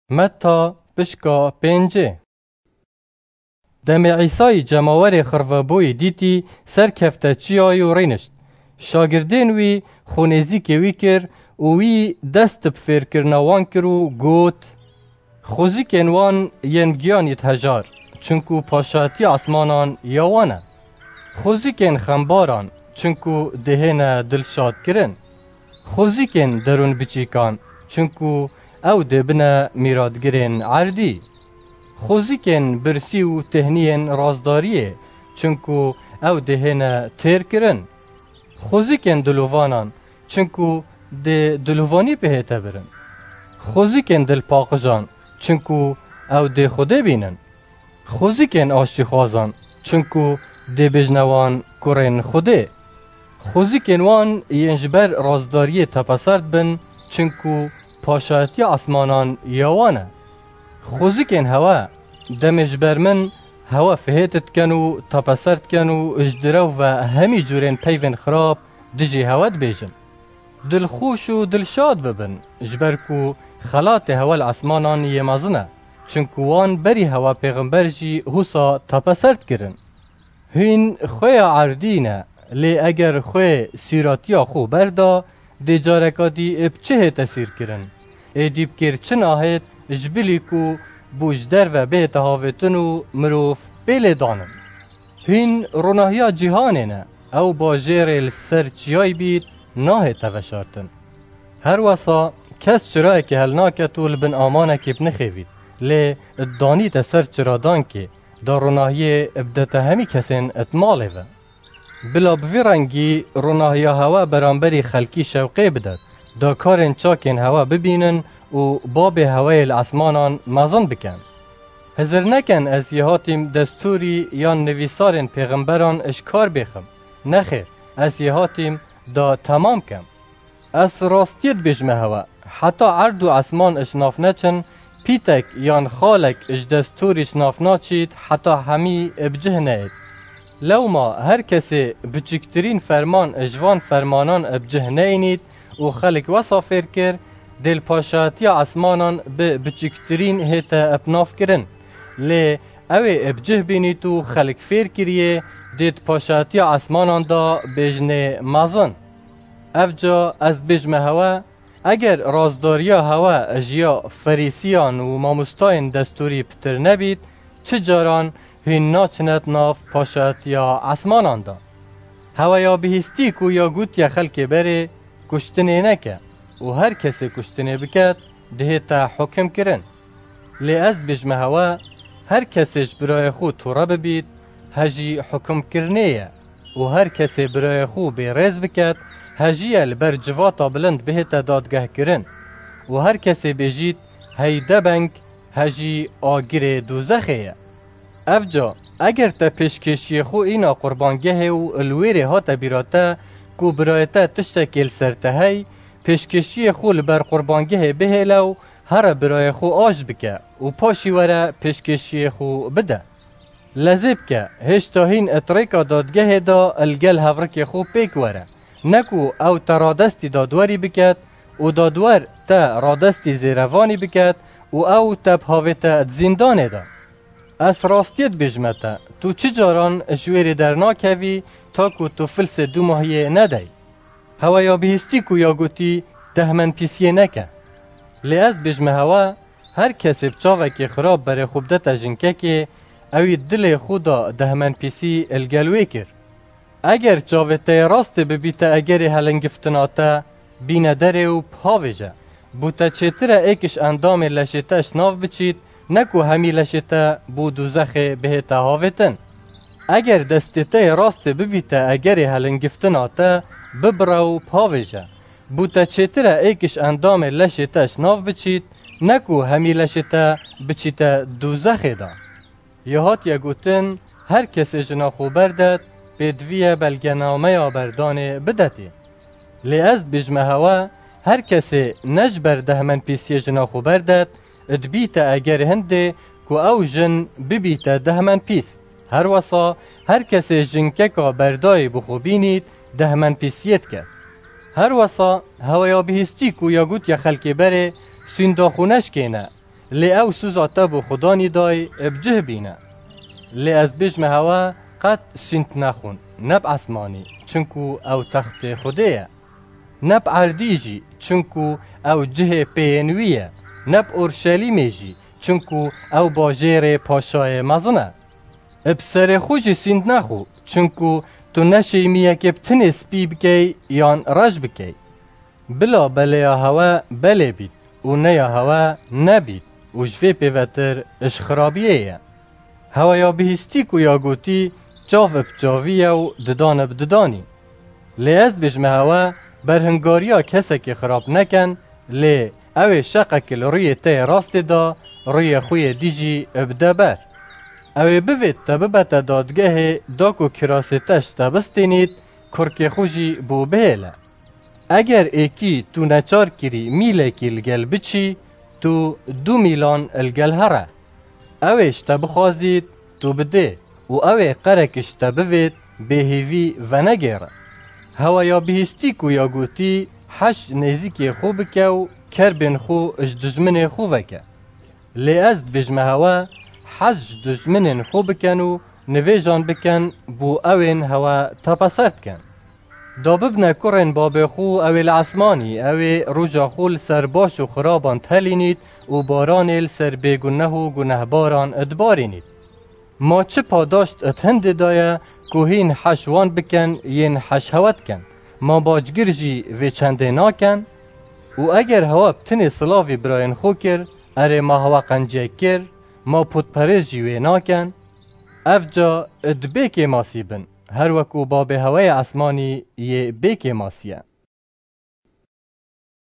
متا پشکا پنجه دم عیسای جماور خرفبوی دیتی سر کفته چیای و رینشت. شاگردین وی خونیزی که وی کر و وی دست بفیر کرنوان کرو گوت خوزی کنوان ینگیانیت هجار چونکو پاشاتی آسمانان یوانه. خوزی کن خمباران چونکو دهنه دلشاد کرن. خوزی کن درون بچیکان چونکو او دبنه میرادگرین عردی. خوزی کن برسی و تهنین رازداریه چونکو او دهنه تیر کرن. خوزی کن دلووانان چونکو ده دلووانی بهته برن. خوزی کن دل پاقجان چونکو او ده خوده بینن. خوزی کن آشتی خوازان چونکو ده بجنوان کرن خوده. خوزی کن وان ینجبر رازداریه تپسرد بن چونکو پاشایتی آسمانان یوانه. خوزی کن هوا دمجبر من هوا فهیتت کنو تپسرد کنو اجدرو و همی جورین پیون خراب دجی هواد بیجن. دل خوش و دل شاد ببن جبرکو خلات هوا الاسمانان یمازنه چونکو وان بری هوا پیغمبر جی حوصا تپسرد کرن. هین خوی عردینه لی اگر خوی سیراتیا خو بردا دی جارکا دی بچه تسیر کرن. ایدیب کر چن آهید جبیلی کو بوجدر و به تهاوتن و مروف بیل دانن. هین روناهیا جهانه نه او با جیر السر چیای بید ناه توشارتن. هر واسا کس چرای که هلناکتو لبن آمانه که بنخیوید لی ادانی تسر چرادان که دا روناهی ابدت همی کسین اتماله و. بلا بوی رنگی روناهیا هوا برانبری خلکی شوقه بدد دا کارن چاکن هوا ببینن و باب هوای الاسمانان مزن بکن. هزر نکن از یهاتیم دستوری یا نویسارن پیغمبران اشکار بخم. نخیر از یهاتیم دا تمام کم. از راستیت بجمه هوا حتی عرض و اسمان اشناف نچن پیتک یان خالک اش دستوری اشناف ناچید حتی همی ابجه نید. لو ما هر کسی بچکترین فرمان اجوان فرمانان ابجه نینید و خلق وصافر کر دل پاشاتی آسمانان به بچکترین هیتا اپناف کرن. لی اوی ابجه بینید و خلق فیر کریه دید پاشاتی آسمانان دا بجنه مازن. افجا از بجمه هوا اگر رازداریا هوا اجیا فریسیان و ماموستاین دستوری پتر نبید چه جاران هین ناچنت ناف پاشاتی آسمانان دا. هوا یا بهستی کو یا گوت یا خلق بره کشتنه نکه و هر کسی کشتنه بکد دهیتا حکم کرن. لی از بجمه هوا هر کسیش برای خود تورا ببید هجی حکم کرنه و هر کسی برای خود بیرز بکد هجی البر جواتا بلند بهیتا دادگه کرن و هر کسی بجید هیده بنگ هجی آگیر دوزخه. افجا اگر تا پیشکشی خو اینا قربانگه و الویره ها تبیراته کو برایتا تشتکل سرتهی پیشکشی خو لبر قربانگه بهلو هر برای خو آج بکه و پاشی وره پیشکشی خو بده. لذب که هشتا هین اتریکا دادگه دا الگل هفرک خو پیک وره نکو او تا رادستی دادواری بکد و دادوار تا رادستی زیروانی بکد و او تا بهاویتا زندانه دا. از راستیت بجمتا تو چه جاران جویری در ناکوی تا کو تو فلس دو ماهیه ندهی. هوا یا بهستی کو یا گوتی دهمن پیسیه نکه. لی از بجمه هوا هر کسی بچاوه که خراب بره خوب ده تجنکه که اوی دل خودا دهمن پیسی الگلوی کر. اگر چاوه ته راست ببیتا اگر هلنگفتناتا بینه دره و پاویجه. بوتا چیتره ایکش اندام لشته اشناف بچید نکو همی لشته بو دوزخ بهتا هاویتن. اگر دستته راست ببیتا اگر هلنگفتناتا ببرو پاویجه. بوتا چیتره ایکش اندام لشته اشناف بچید نکو همی لشته بچیتا دوزخ دا. یهات یگوتن هر کسی جنا خوبر داد بدویه بلگنامه آبردانه بدتی. لی از بجمه هوا هر کسی نجبر دهمن پیسی جنا خوبر داد ادبیتا اگر هنده کو او جن ببیتا دهمن پیس. هر وصا هر کسی جنکه که بردای بخوبینید دهمن پیسیت کرد. هر وصا هوا یا بهستی کو یا گوت یا خلکی بره سیندا خونش کنه لی او سوزا تبو خدانی دای بجه بینه. لی از بجم هوا قد سنت نخون نب اسمانی چونکو او تخت خودیه. نب عردیجی چونکو او جه پینویه. نب اورشلیمی جی چونکو او باجیر پاشای مزنه. بسر خوش سند نخو چونکو تو نشیمیه که بتنی سپی بکی یان رج بکی. بلا بلیا هوا بله بید و نیا هوا نبید و جوی پیوتر اش خرابیه. هوا یا بهستی کو یا گوتی چاف بچاویه و ددان بددانی. لی از بجمه هوا برهنگاریا کسی که خراب نکن لی اوی شقه کل روی تی راست دا روی خوی دیجی ابده بر. اوی بوید تا ببتا دادگه داکو کراستش تا بستینید کرک خوشی بو بهله. اگر ایکی تو نچار کری میله که الگل بچی تو 2 میلان الگل هره. اویش تا بخوازید تو بده و اوی قرکش تا بوید بهیوی و نگیره. هوا یا بهستی کو یا گوتی حش نزیکی خوب که و کربن خو اش دجمن خوب که. لی از بجمه هوا حج دجمن خوب کن و نویجان بکن بو اوین هوا تپسرد کن. دا ببنه کرن باب خو اوی العثمانی اوی روژا خول سر باش و خرابان تلینید و باران سر بگنه و گنه باران ادبارینید. ما چه پاداشت اتهند دایه کوهین حشوان بکن ین حشهوت کن. ما باجگرجی و چنده ناکن و اگر هوا بتنی صلافی براین خو کر اره ما هوا قنجه کر ما پود پرزجی و ناکن. افجا اد بیک ماسی بن هر وکو باب هوای اسمانی یه بیک ماسیه.